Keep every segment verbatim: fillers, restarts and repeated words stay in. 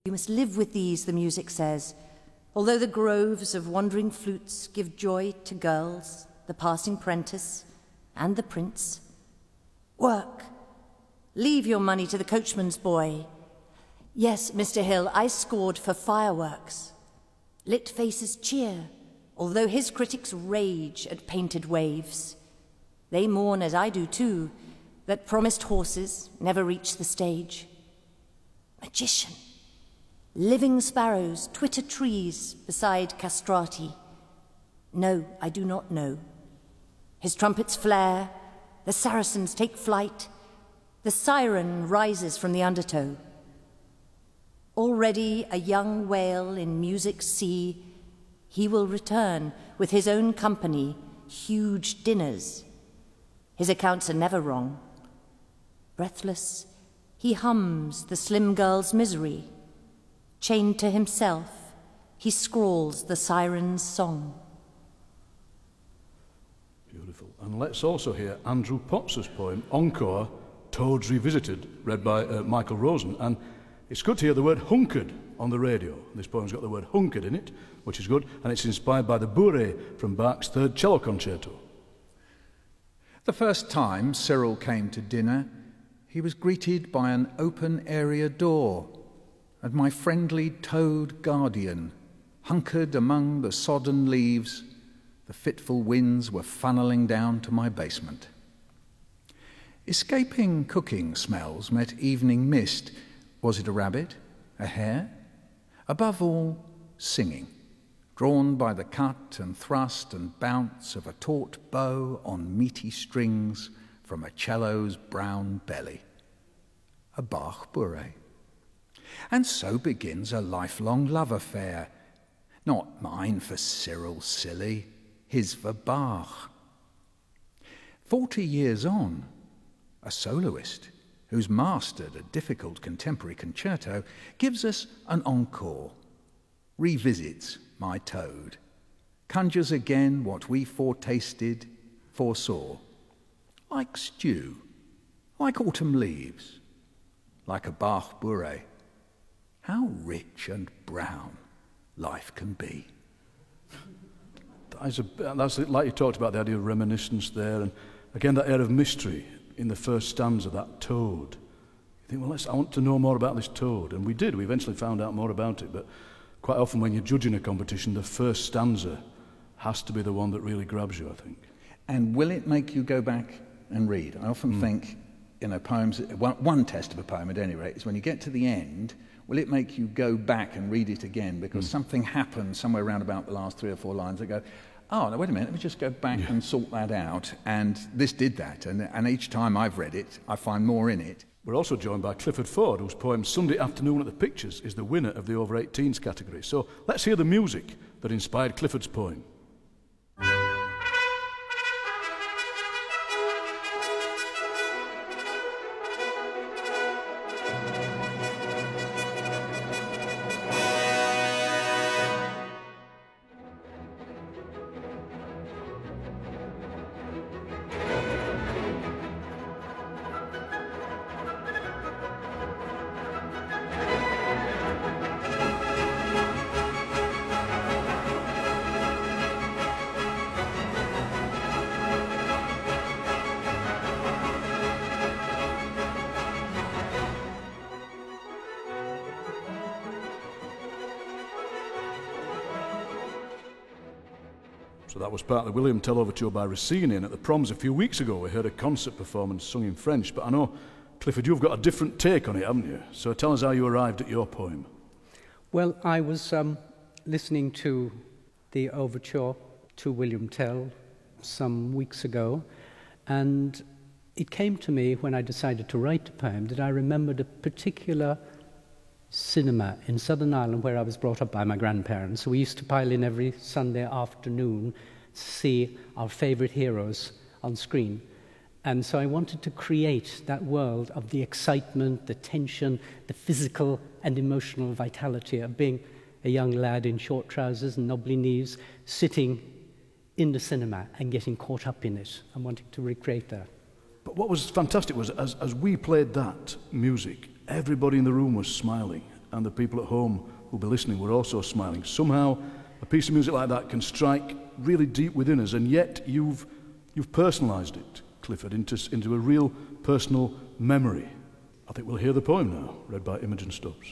You must live with these, the music says, although the groves of wandering flutes give joy to girls, the passing prentice, and the prince. Work. Leave your money to the coachman's boy. Yes, Mister Hill, I scored for fireworks. Lit faces cheer, although his critics rage at painted waves. They mourn, as I do too, that promised horses never reach the stage. Magician. Living sparrows twitter trees beside castrati. No, I do not know. His trumpets flare, the Saracens take flight, the siren rises from the undertow. Already a young whale in music's sea, he will return with his own company, huge dinners. His accounts are never wrong. Breathless, he hums the slim girl's misery. Chained to himself, he scrawls the siren's song. Beautiful. And let's also hear Andrew Potts' poem, Encore, Toads Revisited, read by uh, Michael Rosen. And it's good to hear the word hunkered on the radio. This poem's got the word hunkered in it, which is good, and it's inspired by the bourrée from Bach's Third Cello Concerto. The first time Cyril came to dinner, he was greeted by an open area door, and my friendly toad guardian, hunkered among the sodden leaves, the fitful winds were funneling down to my basement. Escaping cooking smells met evening mist. Was it a rabbit? A hare? Above all, singing, drawn by the cut and thrust and bounce of a taut bow on meaty strings from a cello's brown belly. A Bach bourrée. And so begins a lifelong love affair, not mine for Cyril silly, his for Bach. Forty years on, a soloist who's mastered a difficult contemporary concerto gives us an encore, revisits my toad, conjures again what we foretasted, foresaw, like stew, like autumn leaves, like a Bach bourrée. How rich and brown life can be. That's, a, that's like you talked about, the idea of reminiscence there, and again that air of mystery in the first stanza, that toad. You think, well, let's, I want to know more about this toad, and we did. We eventually found out more about it, but quite often when you're judging a competition, the first stanza has to be the one that really grabs you, I think. And will it make you go back and read? I often mm. think, you know, poems, one, one test of a poem at any rate is when you get to the end, will it make you go back and read it again because mm. something happened somewhere around about the last three or four lines that go, oh, no, wait a minute, let me just go back yeah. and sort that out. And this did that, and, and each time I've read it, I find more in it. We're also joined by Clifford Ford, whose poem Sunday Afternoon at the Pictures is the winner of the over eighteens category. So let's hear the music that inspired Clifford's poem. So that was part of the William Tell Overture by Rossini, and at the Proms a few weeks ago we heard a concert performance sung in French, but I know, Clifford, you've got a different take on it, haven't you? So tell us how you arrived at your poem. Well, I was um, listening to the overture to William Tell some weeks ago, and it came to me when I decided to write the poem that I remembered a particular cinema in Southern Ireland where I was brought up by my grandparents. So we used to pile in every Sunday afternoon to see our favourite heroes on screen. And so I wanted to create that world of the excitement, the tension, the physical and emotional vitality of being a young lad in short trousers and knobbly knees, sitting in the cinema and getting caught up in it. I'm wanting to recreate that. But what was fantastic was, as, as we played that music, everybody in the room was smiling. and the people at home who'll be listening were also smiling. Somehow, a piece of music like that can strike really deep within us, and yet you've, you've personalised it, Clifford, into, into a real personal memory. I think we'll hear the poem now, read by Imogen Stubbs.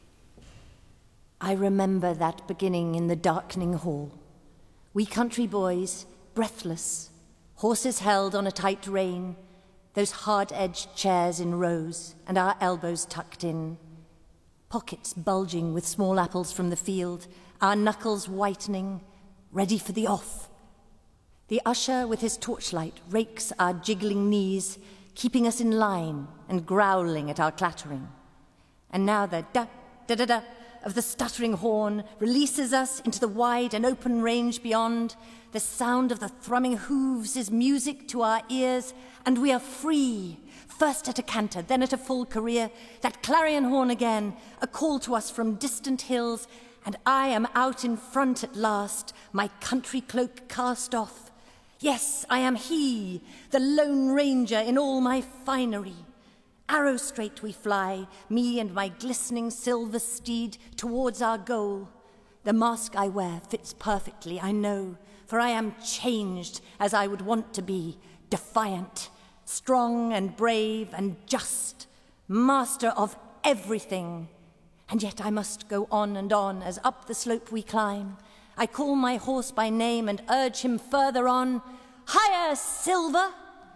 I remember that beginning in the darkening hall. We country boys, breathless, horses held on a tight rein, those hard-edged chairs in rows, and our elbows tucked in, pockets bulging with small apples from the field, our knuckles whitening, ready for the off. The usher with his torchlight rakes our jiggling knees, keeping us in line and growling at our clattering. And now the da-da-da-da of the stuttering horn releases us into the wide and open range beyond. The sound of the thrumming hooves is music to our ears, and we are free, first at a canter, then at a full career. That clarion horn again, a call to us from distant hills, and I am out in front at last, my country cloak cast off. Yes, I am he, the Lone Ranger in all my finery. Arrow straight we fly, me and my glistening silver steed, towards our goal. The mask I wear fits perfectly, I know, for I am changed as I would want to be, defiant, strong and brave and just, master of everything. And yet I must go on and on as up the slope we climb. I call my horse by name and urge him further on. Higher, Silver!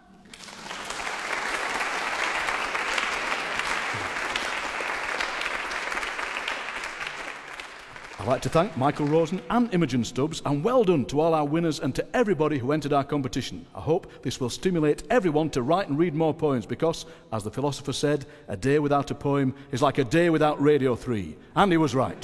I'd like to thank Michael Rosen and Imogen Stubbs, and well done to all our winners and to everybody who entered our competition. I hope this will stimulate everyone to write and read more poems because, as the philosopher said, a day without a poem is like a day without Radio three. And he was right.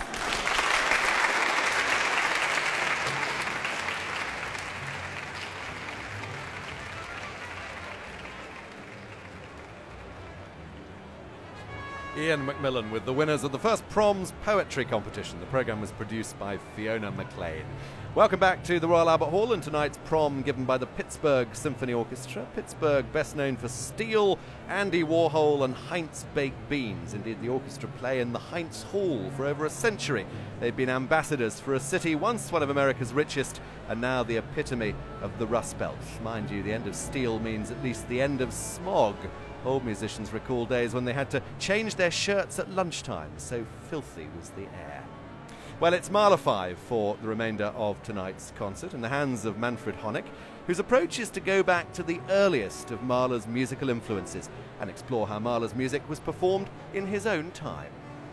Ian McMillan with the winners of the first Proms Poetry Competition. The programme was produced by Fiona McLean. Welcome back to the Royal Albert Hall and tonight's prom given by the Pittsburgh Symphony Orchestra. Pittsburgh, best known for Steel, Andy Warhol and Heinz Baked Beans. Indeed, the orchestra play in the Heinz Hall for over a century. They've been ambassadors for a city once one of America's richest and now the epitome of the Rust Belt. Mind you, the end of Steel means at least the end of smog. Old musicians recall days when they had to change their shirts at lunchtime, so filthy was the air. Well, it's Mahler five for the remainder of tonight's concert in the hands of Manfred Honeck, whose approach is to go back to the earliest of Mahler's musical influences and explore how Mahler's music was performed in his own time.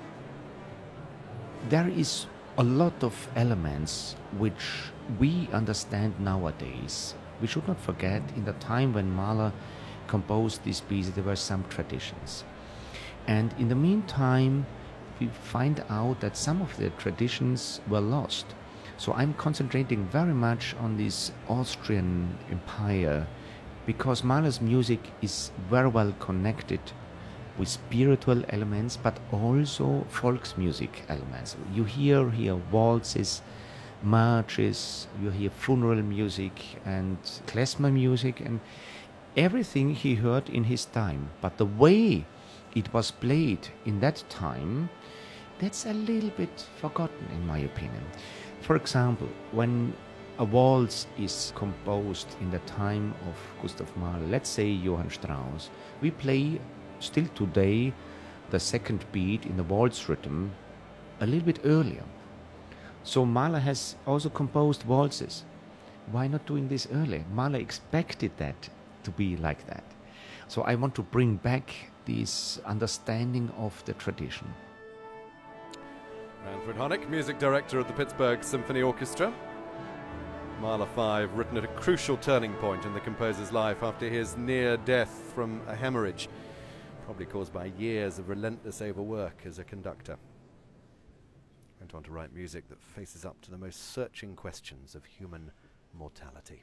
There is a lot of elements which we understand nowadays. We should not forget, in the time when Mahler composed these pieces, there were some traditions. And in the meantime, we find out that some of the traditions were lost. So I'm concentrating very much on this Austrian Empire because Mahler's music is very well connected with spiritual elements, but also Volksmusik elements. You hear here waltzes, marches, you hear funeral music and klezmer music, and everything he heard in his time. But the way it was played in that time, that's a little bit forgotten in my opinion. For example, when a waltz is composed in the time of Gustav Mahler, let's say Johann Strauss, we play still today the second beat in the waltz rhythm a little bit earlier. So Mahler has also composed waltzes. Why not doing this earlier? Mahler expected that to be like that. So I want to bring back this understanding of the tradition. Manfred Honeck, music director of the Pittsburgh Symphony Orchestra. Mahler five, written at a crucial turning point in the composer's life after his near death from a hemorrhage, probably caused by years of relentless overwork as a conductor. Went on to write music that faces up to the most searching questions of human mortality.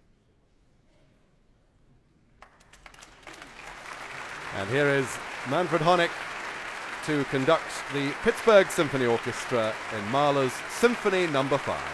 And here is Manfred Honeck to conduct the Pittsburgh Symphony Orchestra in Mahler's Symphony Number five.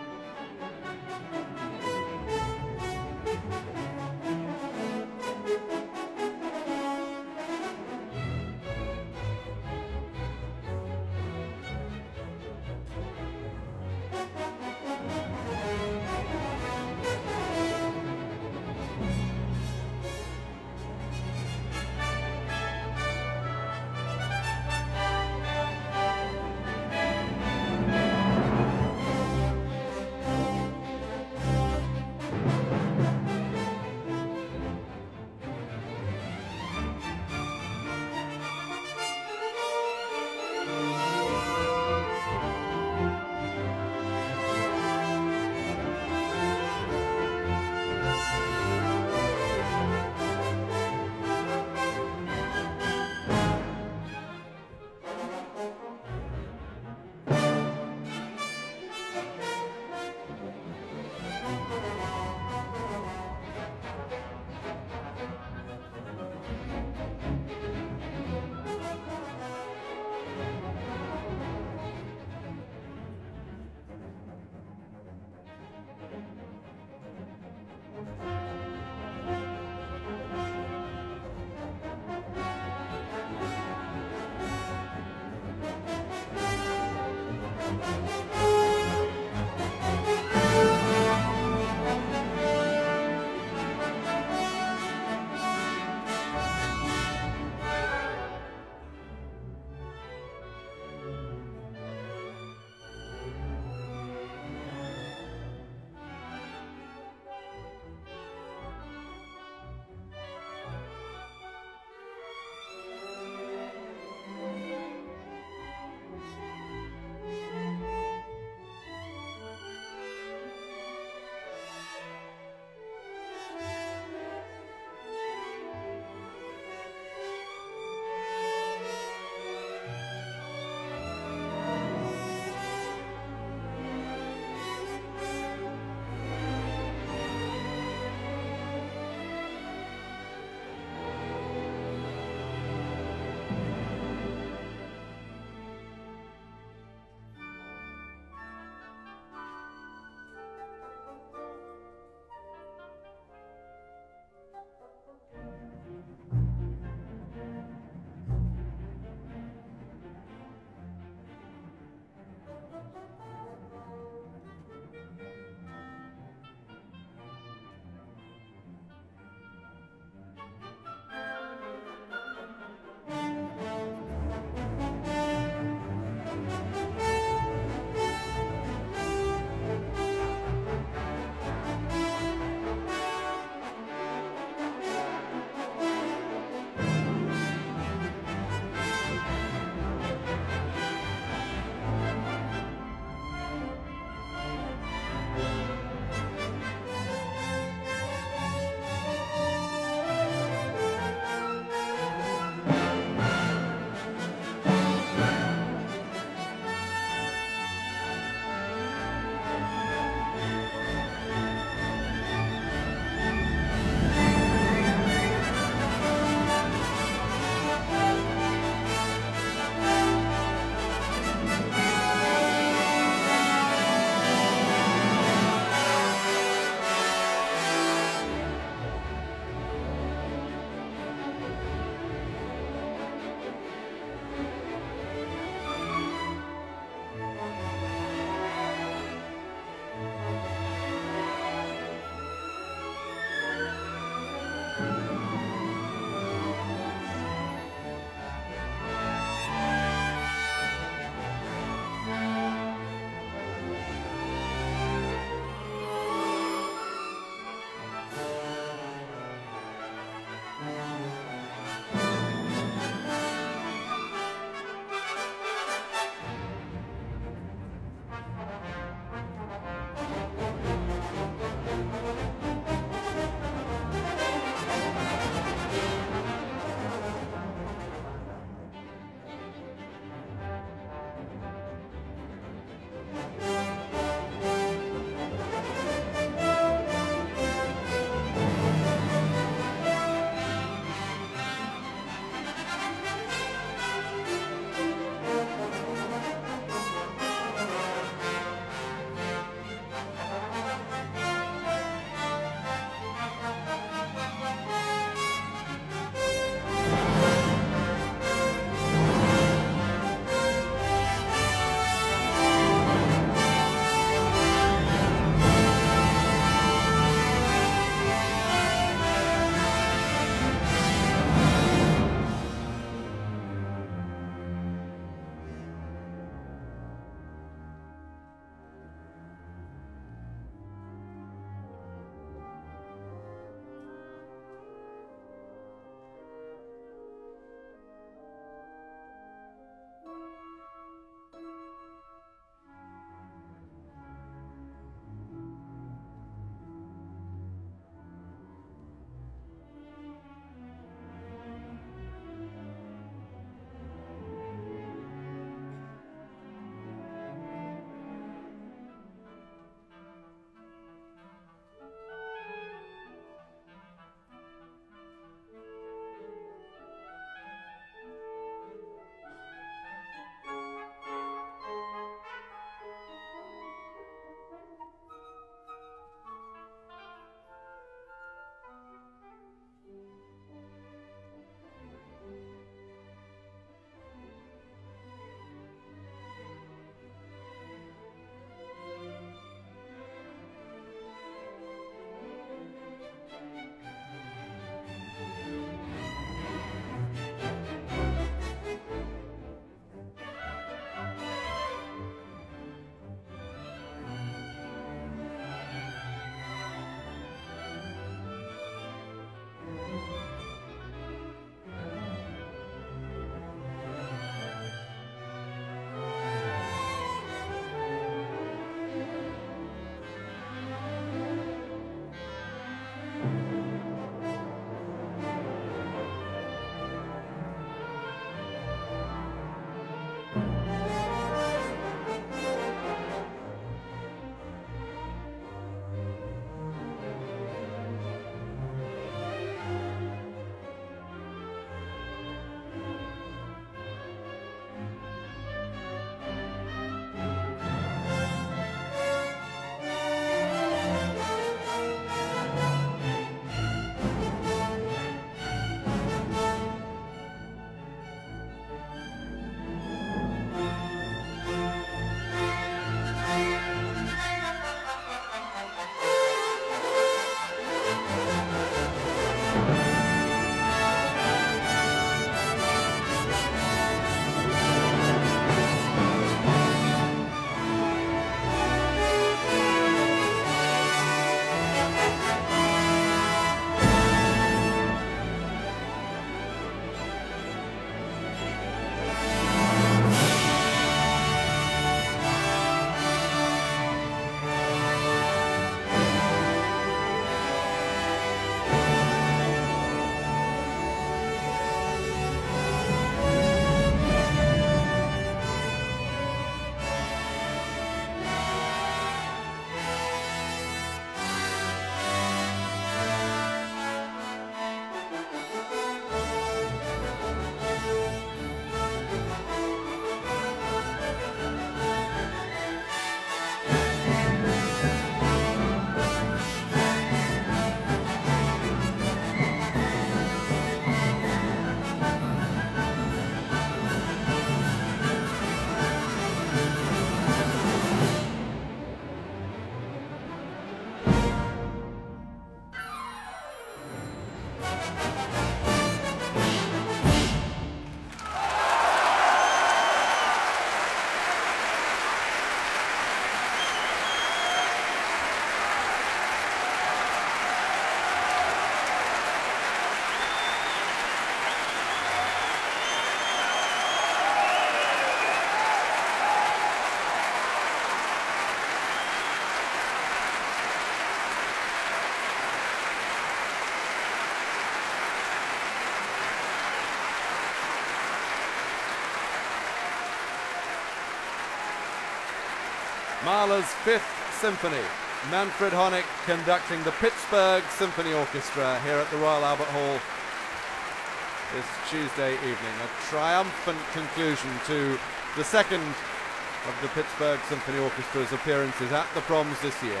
Mahler's Fifth Symphony. Manfred Honeck conducting the Pittsburgh Symphony Orchestra here at the Royal Albert Hall this Tuesday evening. A triumphant conclusion to the second of the Pittsburgh Symphony Orchestra's appearances at the Proms this year.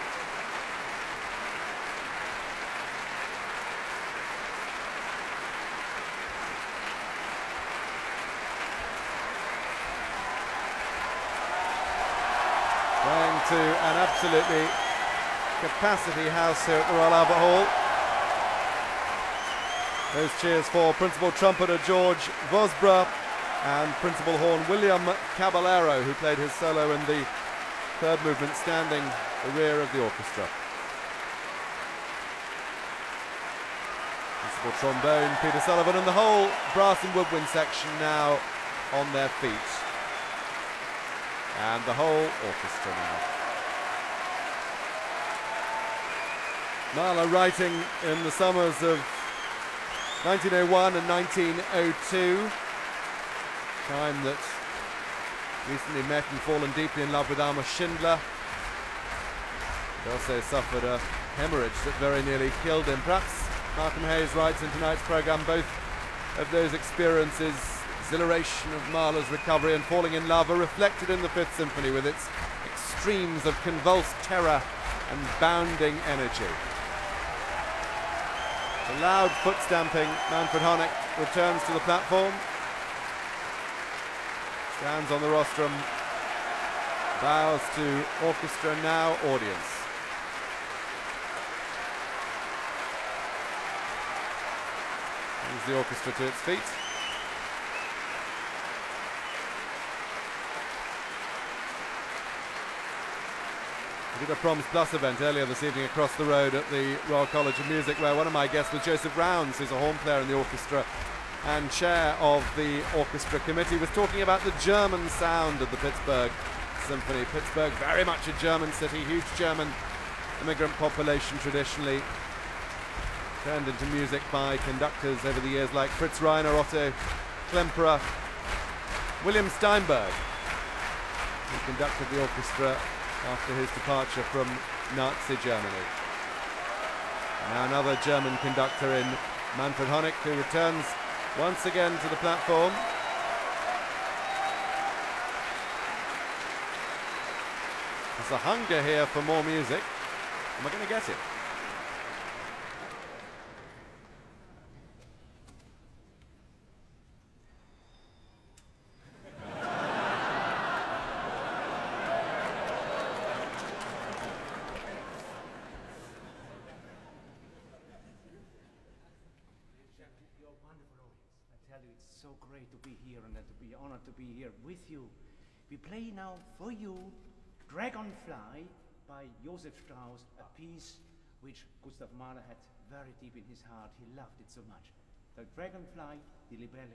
Going to an absolutely capacity house here at the Royal Albert Hall. Those cheers for principal trumpeter George Vosbra and principal horn William Caballero, who played his solo in the third movement, standing the rear of the orchestra. Principal trombone Peter Sullivan, and the whole brass and woodwind section now on their feet. And the whole orchestra now. Mahler writing in the summers of nineteen oh one and nineteen oh two, time that recently met and fallen deeply in love with Alma Schindler. He also suffered a hemorrhage that very nearly killed him. Perhaps Malcolm Hayes writes in tonight's programme both of those experiences, exhilaration of Mahler's recovery and falling in love, are reflected in the Fifth Symphony with its extremes of convulsed terror and bounding energy. A loud foot stamping, Manfred Honeck returns to the platform, stands on the rostrum, bows to orchestra, now audience. Brings the orchestra to its feet. We did a Proms Plus event earlier this evening across the road at the Royal College of Music, where one of my guests was Joseph Rounds, who's a horn player in the orchestra and chair of the orchestra committee, was talking about the German sound of the Pittsburgh Symphony. Pittsburgh, very much a German city, huge German immigrant population traditionally, turned into music by conductors over the years like Fritz Reiner, Otto Klemperer, William Steinberg, who conducted the orchestra after his departure from Nazi Germany. Now another German conductor in Manfred Honeck, who returns once again to the platform. There's a hunger here for more music. Am I going to get it? So great to be here and to be honored to be here with you. We play now for you Dragonfly by Joseph Strauss, a piece which Gustav Mahler had very deep in his heart. He loved it so much. The Dragonfly, the Libelle.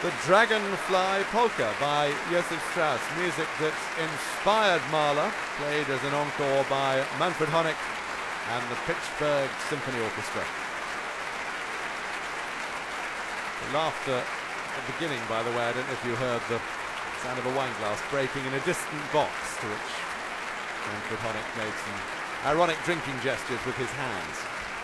The Dragonfly Polka by Josef Strauss, music that inspired Mahler, played as an encore by Manfred Honeck and the Pittsburgh Symphony Orchestra. The laughter at the beginning, by the way, I don't know if you heard the sound of a wine glass breaking in a distant box, to which Manfred Honeck made some ironic drinking gestures with his hands.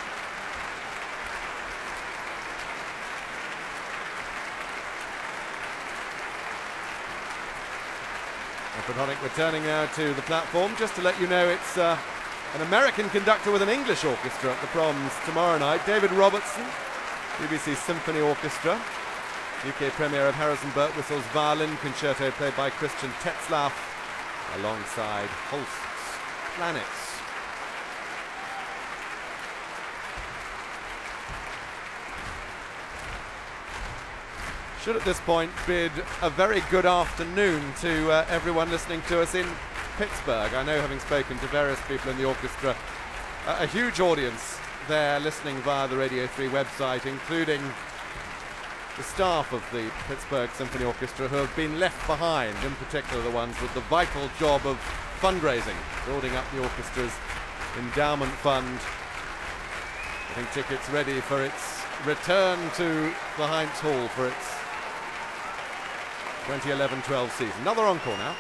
Manfred Honeck returning now to the platform. Just to let you know, it's uh, an American conductor with an English orchestra at the Proms tomorrow night. David Robertson, B B C Symphony Orchestra. U K premiere of Harrison Birtwhistle's Violin Concerto, played by Christian Tetzlaff, alongside Holst's Planets. Should at this point bid a very good afternoon to uh, everyone listening to us in Pittsburgh. I know, having spoken to various people in the orchestra, uh, a huge audience there listening via the Radio three website, including the staff of the Pittsburgh Symphony Orchestra who have been left behind, in particular the ones with the vital job of fundraising, building up the orchestra's endowment fund, getting tickets ready for its return to the Heinz Hall for its twenty eleven twelve season. Another encore now.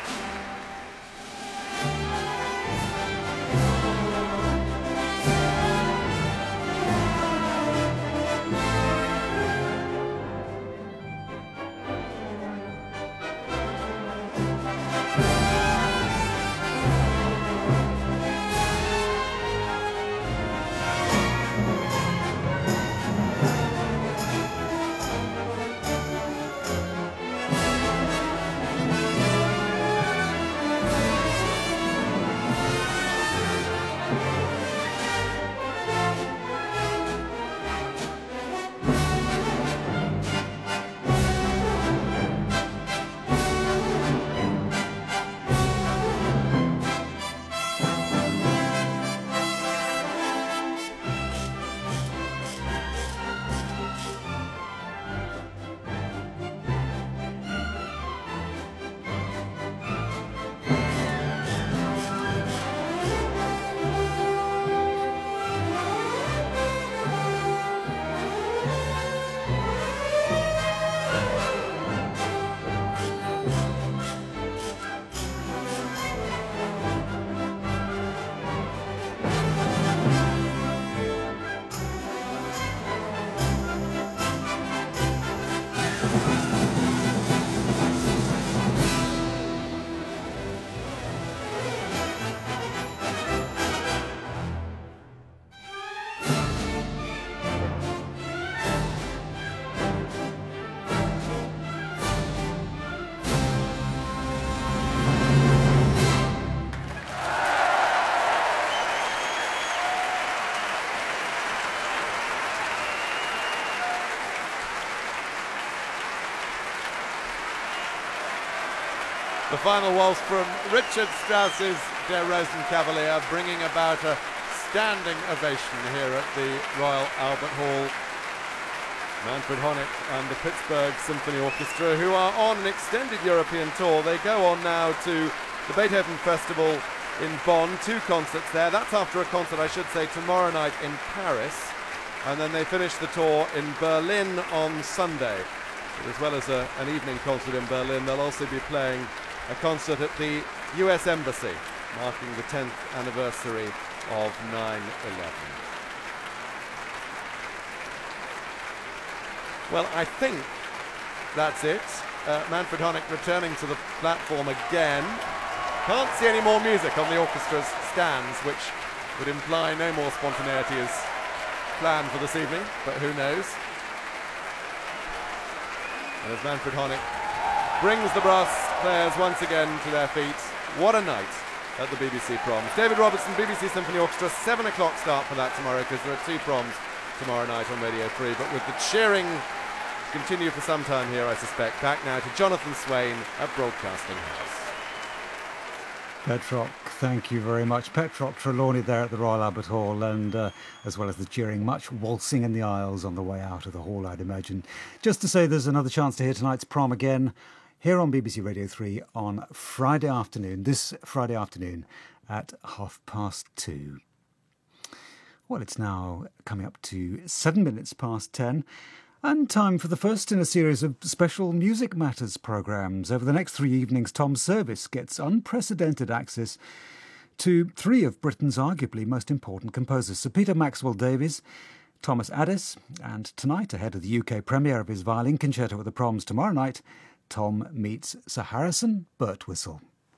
The final waltz from Richard Strauss's Der Rosenkavalier, bringing about a standing ovation here at the Royal Albert Hall. Manfred Honeck and the Pittsburgh Symphony Orchestra, who are on an extended European tour. They go on now to the Beethoven Festival in Bonn, two concerts there. That's after a concert, I should say, tomorrow night in Paris. And then they finish the tour in Berlin on Sunday. But as well as a, an evening concert in Berlin, they'll also be playing a concert at the U S Embassy, marking the tenth anniversary of nine eleven. Well, I think that's it. Uh, Manfred Honeck returning to the platform again. Can't see any more music on the orchestra's stands, which would imply no more spontaneity as planned for this evening, but who knows. And as Manfred Honeck brings the brass players once again to their feet, what a night at the B B C Proms. David Robertson, B B C Symphony Orchestra, seven o'clock start for that tomorrow, because there are two proms tomorrow night on Radio three, but with the cheering continue for some time here, I suspect. Back now to Jonathan Swain at Broadcasting House. Petrock, thank you very much. Petrock Trelawney there at the Royal Albert Hall, and uh, as well as the cheering, much waltzing in the aisles on the way out of the hall, I'd imagine. Just to say there's another chance to hear tonight's prom again here on B B C Radio three on Friday afternoon, this Friday afternoon at half past two. Well, it's now coming up to seven minutes past ten. And time for the first in a series of special Music Matters programmes. Over the next three evenings, Tom Service gets unprecedented access to three of Britain's arguably most important composers, Sir Peter Maxwell Davies, Thomas Addis, and tonight, ahead of the U K premiere of his violin concerto at the Proms tomorrow night, Tom meets Sir Harrison Birtwistle.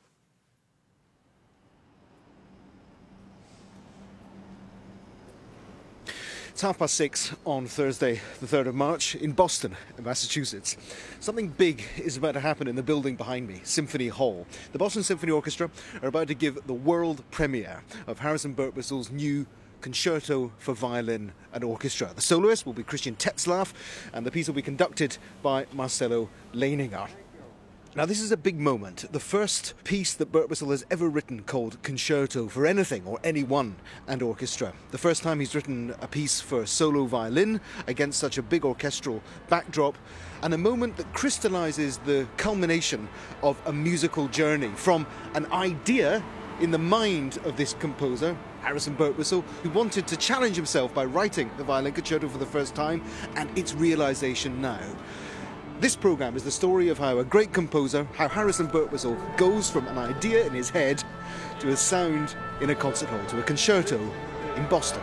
It's half past six on Thursday, the third of March, in Boston, in Massachusetts. Something big is about to happen in the building behind me, Symphony Hall. The Boston Symphony Orchestra are about to give the world premiere of Harrison Birtwhistle's new Concerto for Violin and Orchestra. The soloist will be Christian Tetzlaff, and the piece will be conducted by Marcello Leininger. Now, this is a big moment. The first piece that Birtwistle has ever written called Concerto for Anything or Anyone and Orchestra. The first time he's written a piece for solo violin against such a big orchestral backdrop, and a moment that crystallises the culmination of a musical journey from an idea in the mind of this composer, Harrison Birtwistle, who wanted to challenge himself by writing the violin concerto for the first time, and its realisation now. This programme is the story of how a great composer, how Harrison Birtwistle goes from an idea in his head to a sound in a concert hall, to a concerto in Boston.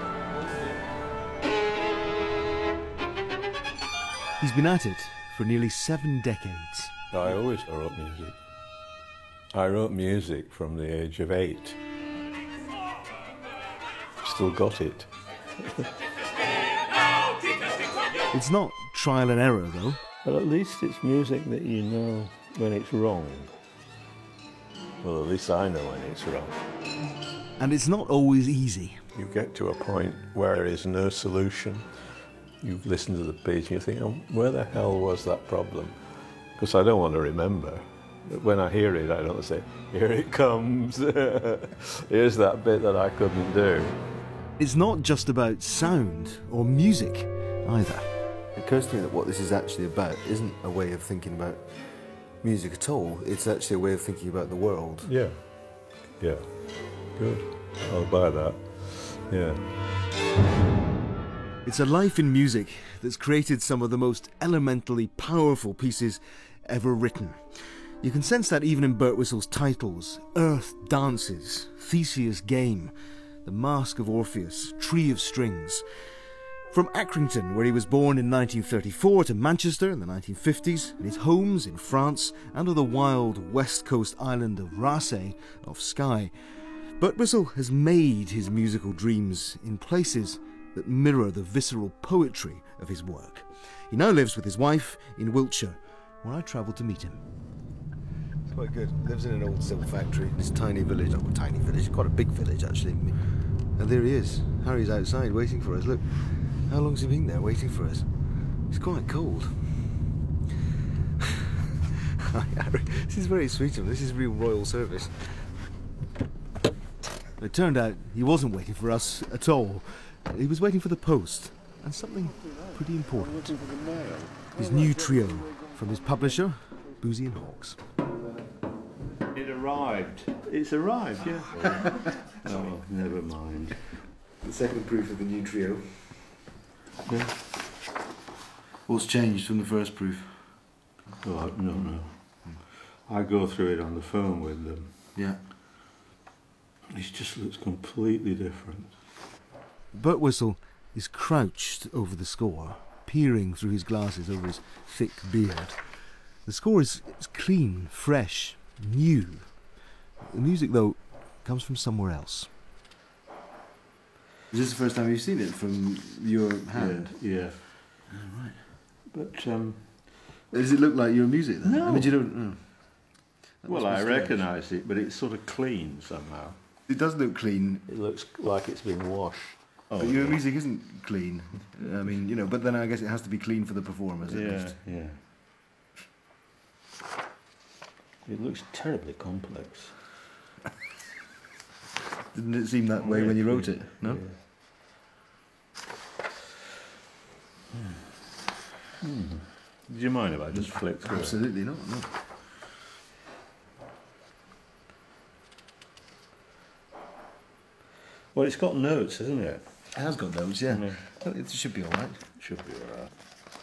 He's been at it for nearly seven decades. I always wrote music. I wrote music from the age of eight. Still got it. It's not trial and error, though. But at least it's music that you know when it's wrong. Well, at least I know when it's wrong. And it's not always easy. You get to a point where there is no solution. You listen to the piece and you think, oh, where the hell was that problem? Because I don't want to remember. But when I hear it, I don't say, here it comes. Here's that bit that I couldn't do. It's not just about sound or music either. It occurs to me that what this is actually about isn't a way of thinking about music at all. It's actually a way of thinking about the world. Yeah. Yeah. Good. I'll buy that. Yeah. It's a life in music that's created some of the most elementally powerful pieces ever written. You can sense that even in Birtwhistle's titles: Earth Dances, Theseus' Game, The Mask of Orpheus, Tree of Strings. From Accrington, where he was born in nineteen thirty-four, to Manchester in the nineteen fifties, and his homes in France and on the wild west coast island of Raasay off Skye, Birtwistle has made his musical dreams in places that mirror the visceral poetry of his work. He now lives with his wife in Wiltshire, where I travelled to meet him. It's quite good. Lives in an old silk factory, this tiny village. Not a tiny village, quite a big village actually. And there he is. Harry's outside waiting for us. Look. How long's he been there waiting for us? It's quite cold. This is very sweet of him. This is real royal service. It turned out he wasn't waiting for us at all. He was waiting for the post, and something pretty important. His new trio from his publisher, Boosey and Hawkes. It arrived. It's arrived, yeah. Oh, never mind. The second proof of the new trio. Yeah. What's changed from the first proof? Oh, no, no. I go through it on the phone with them. Yeah. It just looks completely different. Birtwistle is crouched over the score, peering through his glasses over his thick beard. The score is, is clean, fresh, new. The music, though, comes from somewhere else. Is this the first time you've seen it from your hand? Yeah. yeah. Oh, right. But, um... does it look like your music then? No. I mean, you don't... No. Well, I recognise it, but it's sort of clean somehow. It does look clean. It looks like it's been washed. Oh, but your yeah. music isn't clean. I mean, you know, but then I guess it has to be clean for the performers at yeah, least. Yeah, It looks terribly complex. Didn't it seem that way when you wrote it? No? Yeah. Hmm. Do you mind if I just flick through Absolutely it? not, no. Well, it's got notes, hasn't it? It has got notes, yeah. yeah. It should be all right. Should be all right.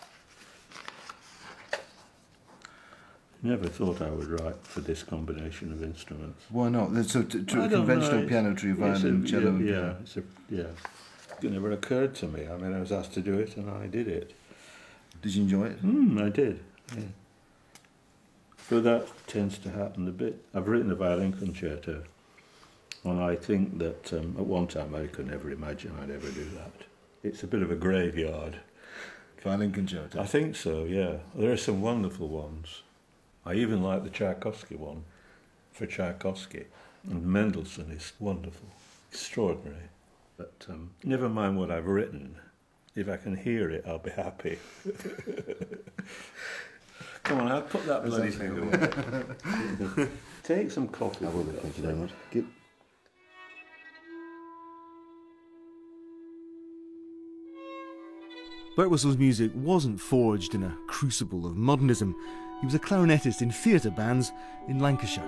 Never thought I would write for this combination of instruments. Why not? So, to, to a conventional piano, trio, violin, cello. Yeah, yeah, it's a, yeah. It never occurred to me. I mean, I was asked to do it, and I did it. Did you enjoy it? Mm, I did. Yeah. But that tends to happen a bit. I've written a violin concerto, and I think that um, at one time I could never imagine I'd ever do that. It's a bit of a graveyard. Violin concerto? I think so, yeah. There are some wonderful ones. I even like the Tchaikovsky one for Tchaikovsky. And Mendelssohn is wonderful, extraordinary. But um, never mind what I've written. If I can hear it, I'll be happy. Come on, I'll put that bloody thing away. Take some coffee. I will be, thank you very much. Get... Birtwhistle's music wasn't forged in a crucible of modernism. He was a clarinetist in theatre bands in Lancashire.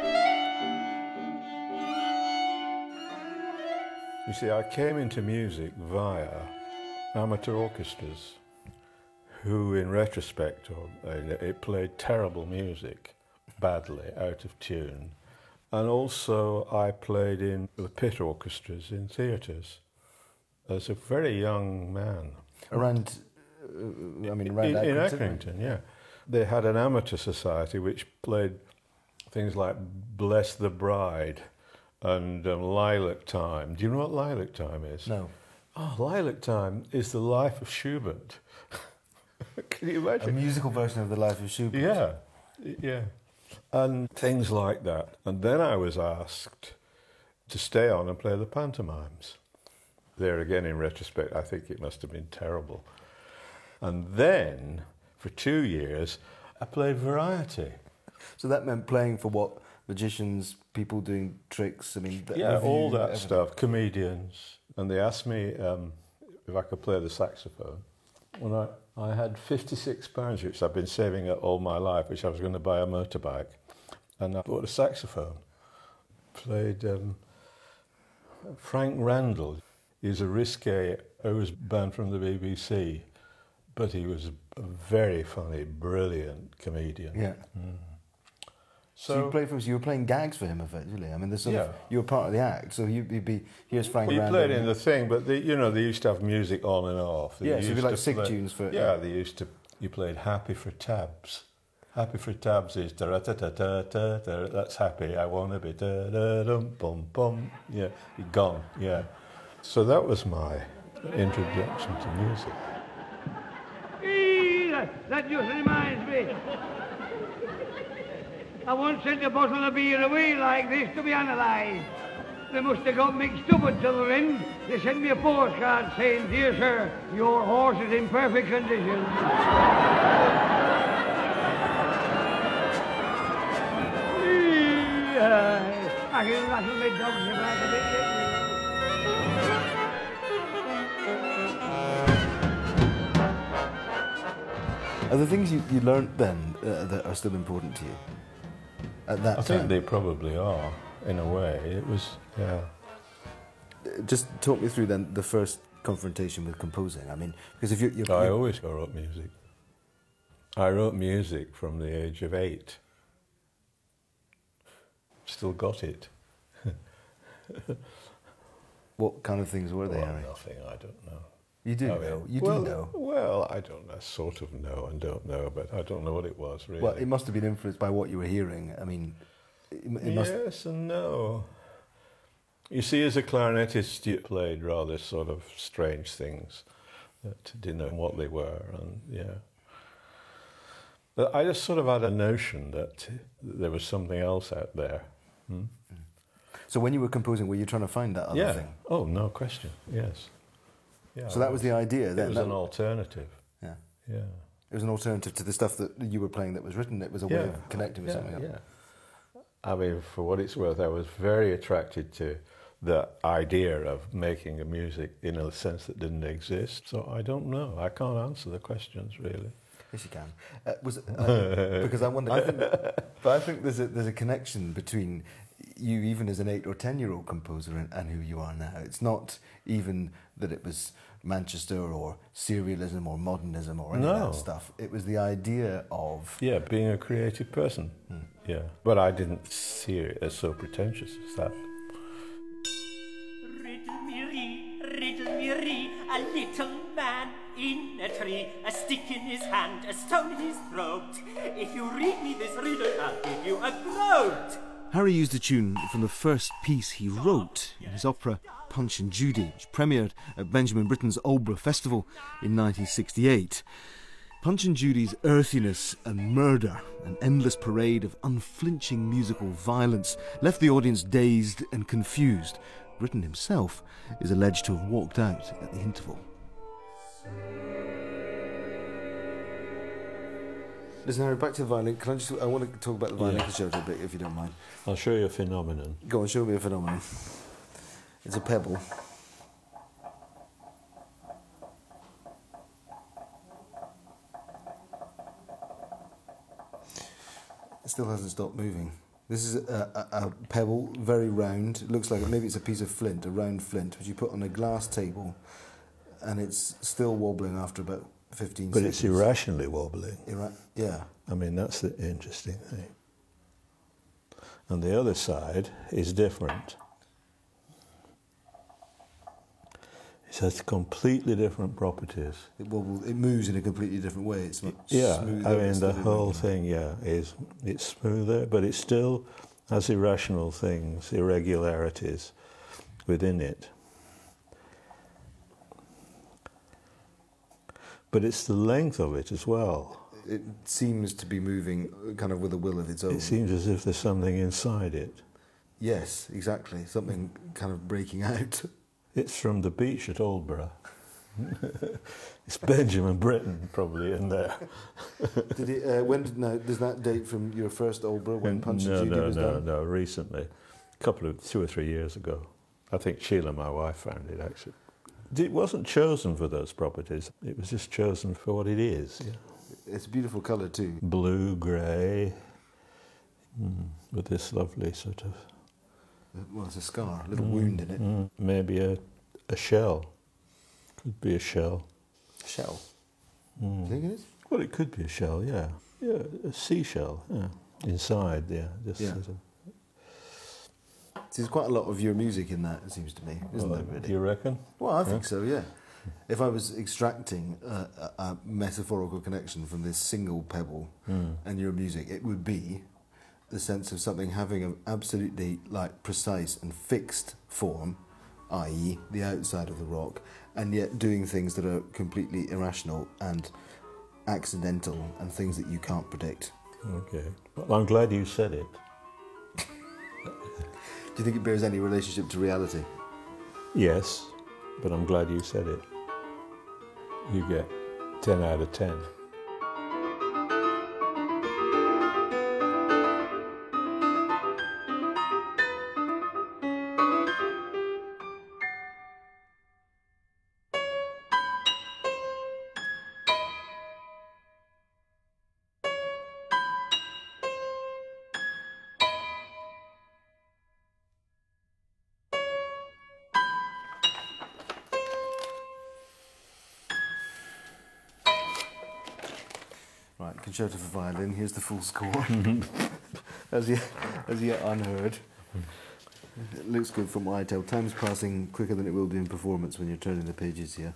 You see, I came into music via amateur orchestras who, in retrospect, it played terrible music, badly, out of tune. And also I played in the pit orchestras in theatres as a very young man. Around, uh, I mean, around in, Accrington? In Accrington, yeah. They had an amateur society which played things like Bless the Bride and um, Lilac Time. Do you know what Lilac Time is? No. Oh, Lilac Time is the life of Schubert. Can you imagine? A musical version of the life of Schubert? Yeah, yeah. And things like that. And then I was asked to stay on and play the pantomimes. There again, in retrospect, I think it must have been terrible. And then, for two years, I played variety. So that meant playing for what? Magicians, people doing tricks, I mean... Yeah, all that everything. stuff, comedians. And they asked me um, if I could play the saxophone. When I, I had fifty-six pounds, which I've been saving up all my life, which I was going to buy a motorbike. And I bought a saxophone. Played um, Frank Randall. He's a risque O's band from the B B C, but he was a very funny, brilliant comedian. Yeah. Mm. So, So, so you played for him, so you were playing gags for him, effectively. I mean, there's sort Yeah. of, you were part of the act, so you, you'd be, here's Frank he Randall. played in the thing, but the, you know, they used to have music on and off. They Yeah, so it'd be used like to sig play- tunes for- Yeah, they used to, you played Happy for Tabs. Happy for Tabs is da ta ta ta ta ta. That's happy. I wanna be da da dum bum bum. Yeah, gone. Yeah. So that was my introduction to music. Eee, that, that just reminds me. I once sent a bottle of beer away like this to be analysed. They must have got mixed up at the other end. They sent me a postcard saying, "Dear sir, your horse is in perfect condition." Eee, uh, I can rattle my dogs about a bit yet. Are there things you, you learnt then uh, that are still important to you at that I time? think they probably are, in a way. It was, yeah. Just talk me through then the first confrontation with composing. I mean, because if you're... you're I you're- always wrote music. I wrote music from the age of eight. Still got it. What kind of things were they, Well, Harry? nothing, I don't know. You do I mean, know. You well, do know. Well, I don't know. Sort of know and don't know, but I don't know what it was, really. Well, it must have been influenced by what you were hearing. I mean, it, it must... Yes and no. You see, as a clarinetist, you played rather sort of strange things that didn't know what they were, and yeah. But I just sort of had a notion that there was something else out there. Hmm? So when you were composing, were you trying to find that other Yeah. thing? Oh, no question. Yes. Yeah. So that was the idea then? It was That- an alternative. Yeah. Yeah. It was an alternative to the stuff that you were playing that was written. It was a way Yeah. of connecting with Yeah, something else. yeah. I mean, for what it's worth, I was very attracted to the idea of making a music in a sense that didn't exist. So I don't know. I can't answer the questions, really. Yes, you can. Uh, was it, uh, because I wonder. I think, but I think there's a there's a connection between you, even as an eight or ten year old composer, and, and who you are now. It's not even that it was Manchester or serialism or modernism or any No. of that stuff. It was the idea of Yeah, being a creative person. Hmm. Yeah, but I didn't see it as so pretentious as that. Riddle me ree, riddle me ree, a little man in a tree, a stick in his hand, a stone in his throat. If you read me this riddle, I'll give you a groat. Harry used a tune from the first piece he wrote in his opera Punch and Judy, which premiered at Benjamin Britten's Aldeburgh Festival in nineteen sixty-eight. Punch and Judy's earthiness and murder, an endless parade of unflinching musical violence, left the audience dazed and confused. Britten himself is alleged to have walked out at the interval. Listen, Harry, back to the violin. Can I just? I want to talk about the violin Yeah. concerto a bit, if you don't mind. I'll show you a phenomenon. Go on, show me a phenomenon. It's a pebble. It still hasn't stopped moving. This is a, a, a pebble, very round. It looks like maybe it's a piece of flint, a round flint, which you put on a glass table, and it's still wobbling after about fifteen But seconds. it's irrationally wobbling. Ira- yeah. I mean, that's the interesting thing. And the other side is different. It has completely different properties. It wobbles, it moves in a completely different way. It's much Yeah, smoother. I mean, it's the not whole irregular. thing, yeah, is it's smoother, but it still has irrational things, irregularities within it. But it's the length of it as well. It seems to be moving kind of with a will of its own. It seems as if there's something inside it. Yes, exactly. Something kind of breaking out. It's from the beach at Aldeburgh. It's Benjamin Britten probably in there. Did it? Uh, when did now? Does that date from your first Aldeburgh when Punch no, and Judy no, was no, done? no, recently. A couple of, two or three years ago. I think Sheila, my wife, found it actually. It wasn't chosen for those properties. It was just chosen for what it is. Yeah. It's a beautiful colour too. Blue, grey, mm, with this lovely sort of... Well, it's a scar, a little Mm, wound in it. mm, maybe a, a shell. Could be a shell. Shell? Mm. Do you think it is? Well, it could be a shell, yeah. Yeah, a seashell, yeah. Inside, yeah. Just Yeah. sort of... There's quite a lot of your music in that, it seems to me, isn't Well, there, really? do you reckon? Well, I think Yeah. so, yeah. If I was extracting a, a, a metaphorical connection from this single pebble Mm. and your music, it would be the sense of something having an absolutely like precise and fixed form, that is the outside of the rock, and yet doing things that are completely irrational and accidental and things that you can't predict. Okay. Well, I'm glad you said it. Do you think it bears any relationship to reality? Yes, but I'm glad you said it. You get ten out of ten. Right, Concerto for Violin, here's the full score. as, yet, as yet unheard. It looks good from what I tell. Time's passing quicker than it will do in performance when you're turning the pages here.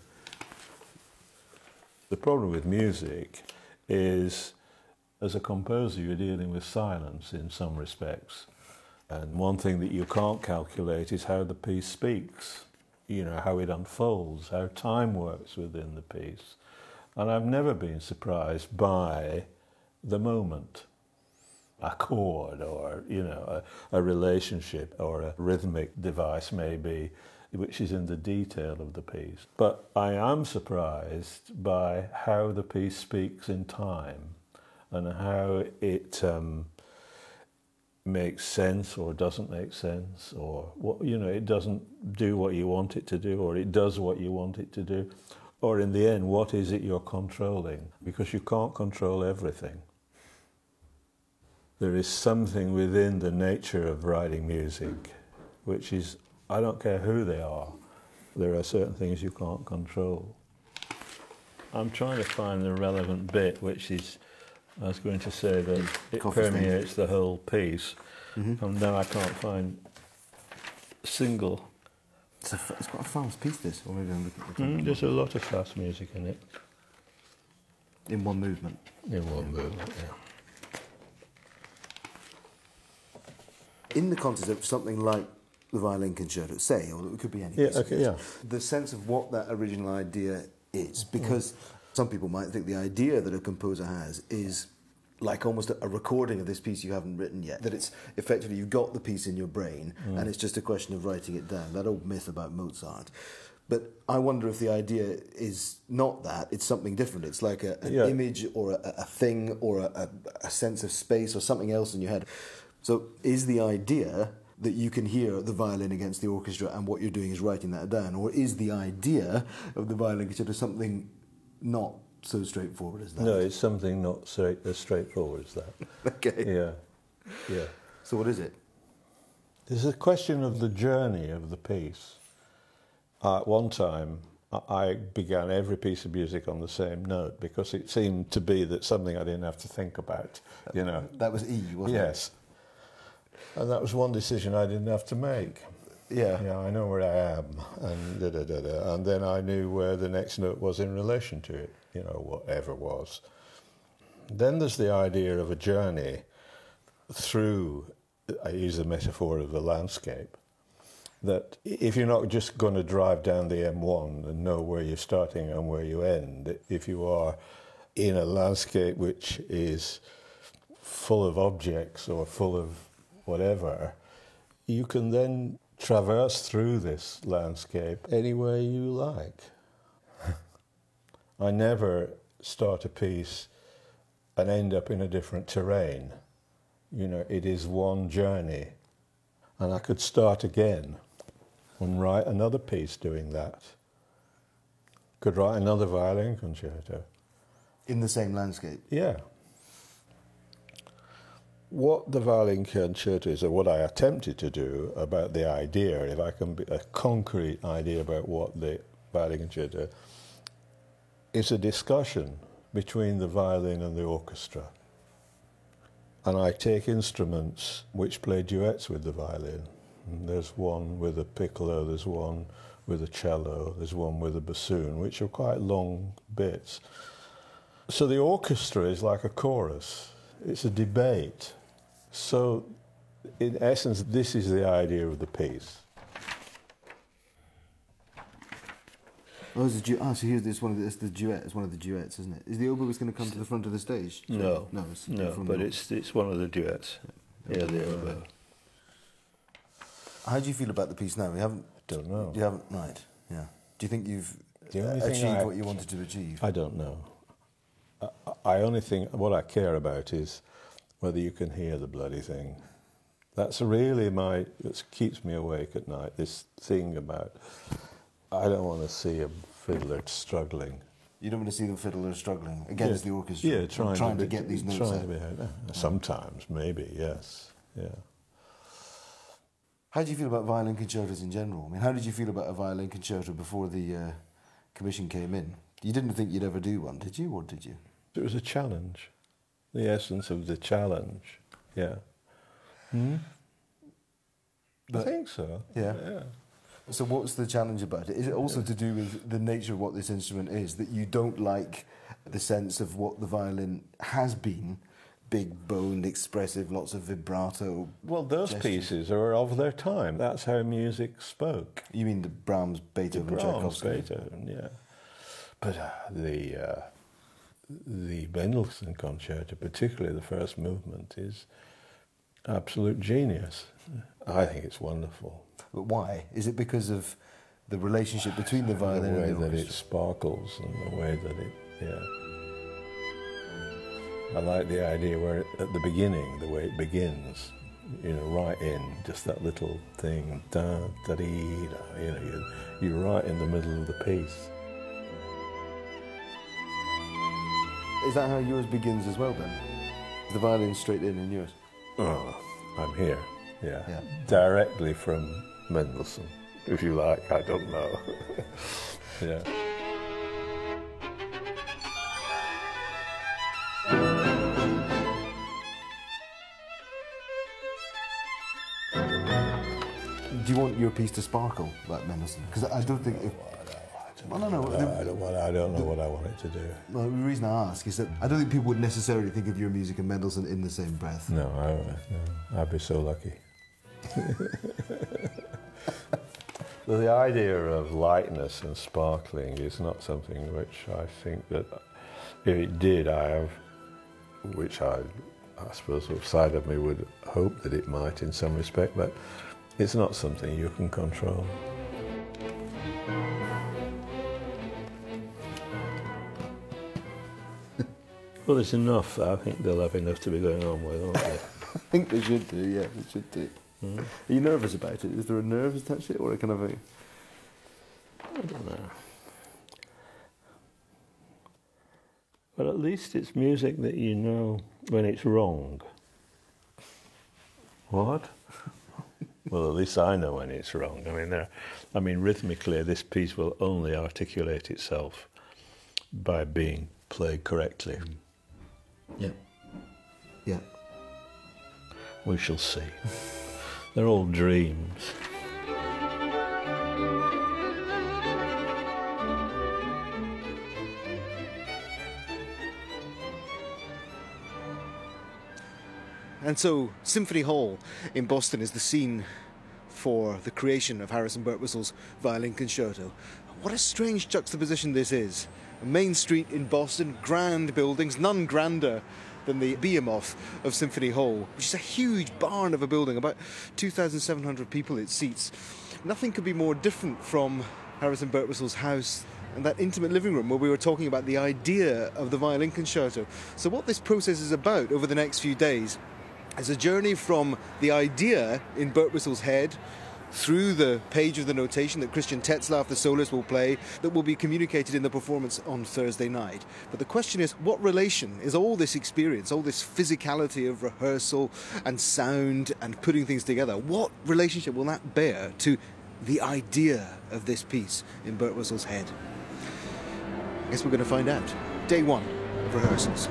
The problem with music is, as a composer, you're dealing with silence in some respects. And one thing that you can't calculate is how the piece speaks, you know, how it unfolds, how time works within the piece. And I've never been surprised by the moment. A chord or, you know, a, a relationship or a rhythmic device maybe, which is in the detail of the piece. But I am surprised by how the piece speaks in time and how it um, makes sense or doesn't make sense, or what, you know, it doesn't do what you want it to do, or it does what you want it to do, or in the end, what is it you're controlling? Because you can't control everything. There is something within the nature of writing music, which is, I don't care who they are, there are certain things you can't control. I'm trying to find the relevant bit, which is, I was going to say that it Coffee permeates stain. the whole piece, Mm-hmm. and now I can't find a single. It's, a, it's quite a fast piece, this. Or maybe I'm looking at the Mm, there's a lot of fast music in it. in one movement. In one movement, yeah. In the context of something like the violin concerto, say, or it could be any Yeah, piece, okay, yeah. the sense of what that original idea is, because mm. some people might think the idea that a composer has is like almost a, a recording of this piece you haven't written yet, that it's effectively you've got the piece in your brain mm. and it's just a question of writing it down, that old myth about Mozart. But I wonder if the idea is not that, it's something different. It's like a, an Yeah. image or a, a thing or a, a, a sense of space or something else in your head. So is the idea that you can hear the violin against the orchestra and what you're doing is writing that down? Or is the idea of the violin concerto something not so straightforward as that? No, it's something not straight, as straightforward as that. Okay. Yeah, yeah. So what is it? There's a question of the journey of the piece. Uh, at one time, I began every piece of music on the same note because it seemed to be that something I didn't have to think about, you know. That was E, wasn't it? Yes. And that was one decision I didn't have to make. Yeah. Yeah, I know where I am, and da da da da. And then I knew where the next note was in relation to it, you know, whatever was. Then there's the idea of a journey through, I use the metaphor of the landscape, that if you're not just going to drive down the M one and know where you're starting and where you end, if you are in a landscape which is full of objects or full of whatever, you can then traverse through this landscape anywhere you like. I never start a piece and end up in a different terrain. You know, it is one journey. And I could start again and write another piece doing that. Could write another violin concerto. In the same landscape? Yeah. What the violin concerto is, or what I attempted to do about the idea, if I can be a concrete idea about what the violin concerto is, a discussion between the violin and the orchestra. And I take instruments which play duets with the violin. And there's one with a piccolo, there's one with a cello, there's one with a bassoon, which are quite long bits. So the orchestra is like a chorus. It's a debate. So, in essence, this is the idea of the piece. Oh, it's a du- ah, so here's this one of the, it's the duet. It's one of the duets, isn't it? Is the oboe going to come to the front of the stage? No, no, it's no, from but the- it's it's one of the duets. Yeah, the oboe. How do you feel about the piece now? We haven't. Don't know. You haven't, right? Yeah. Do you think you've The only uh, thing achieved I- what you wanted to achieve? I don't know. I, I only think what I care about is whether you can hear the bloody thing. That's really my, it keeps me awake at night, this thing about, I don't want to see a fiddler struggling. You don't want to see the fiddler struggling against Yeah, the orchestra? Yeah, trying, trying to, to, get these notes trying out. to be out. Sometimes, maybe, yes. Yeah. How do you feel about violin concertos in general? I mean, how did you feel about a violin concerto before the uh, commission came in? You didn't think you'd ever do one, did you, or did you? It was a challenge, the essence of the challenge, yeah. Hmm? I think so. Yeah. yeah. So what's the challenge about it? Is it also to do with the nature of what this instrument is, that you don't like the sense of what the violin has been, big boned, expressive, lots of vibrato? Well, those gestures? pieces are of their time. That's how music spoke. You mean the Brahms, Beethoven, Brahms, Tchaikovsky? Beethoven, yeah. But uh, the uh, the Mendelssohn Concerto, particularly the first movement, is absolute genius. I think it's wonderful. But why? Is it because of the relationship between the violin the way and the that it orchestra? sparkles and the way that it, yeah. I like the idea where it, at the beginning, the way it begins, you know, right in, just that little thing, da da dee da, you know, you're, you're right in the middle of the piece. Is that how yours begins as well then? The violin straight in in yours? Oh, I'm here, yeah. Yeah. Directly from Mendelssohn, if you like, I don't know. Yeah. Do you want your piece to sparkle like Mendelssohn? Because I don't think... If, well, no, no, no, the, I don't, want, I don't know the, what I want it to do. Well, the reason I ask is that I don't think people would necessarily think of your music and Mendelssohn in the same breath. No, I, no I'd be so lucky. Well, the idea of lightness and sparkling is not something which I think that, if it did, I have, which I, I suppose, sort of side of me would hope that it might in some respect, but it's not something you can control. Well, there's enough. I think they'll have enough to be going on with, won't they? I think they should do, yeah, they should do. Mm. Are you nervous about it? Is there a nerve attached to it, or a kind of a... I don't know. But at least it's music that you know when it's wrong. What? Well, at least I know when it's wrong. I mean, there, I mean, rhythmically, this piece will only articulate itself by being played correctly. Yeah. Yeah. We shall see. They're all dreams. And so, Symphony Hall in Boston is the scene for the creation of Harrison Birtwhistle's Violin Concerto. What a strange juxtaposition this is. A main street in Boston, grand buildings, none grander than the behemoth of Symphony Hall, which is a huge barn of a building, about two thousand seven hundred people it seats. Nothing could be more different from Harrison Birtwhistle's house and that intimate living room where we were talking about the idea of the Violin Concerto. So what this process is about over the next few days is a journey from the idea in Birtwhistle's head through the page of the notation that Christian Tetzlaff, the soloist, will play, that will be communicated in the performance on Thursday night. But the question is, what relation is all this experience, all this physicality of rehearsal and sound and putting things together, what relationship will that bear to the idea of this piece in Birtwhistle's head? I guess we're going to find out. Day one of rehearsals.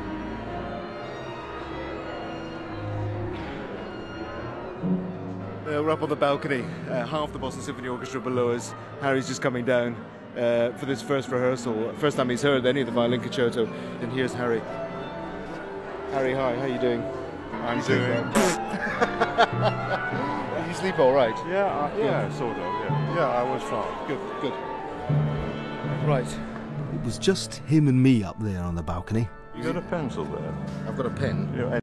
Uh, we're up on the balcony, uh, half the Boston Symphony Orchestra below us. Harry's just coming down uh, for this first rehearsal. First time he's heard any of the Violin Concerto. And here's Harry. Harry, hi, how are you doing? I'm doing... Did you sleep all right? Yeah, uh, yeah, sort of, yeah. Yeah, I was fine. Good, good. Right. It was just him and me up there on the balcony. You got a pencil there? I've got a pen. Yeah.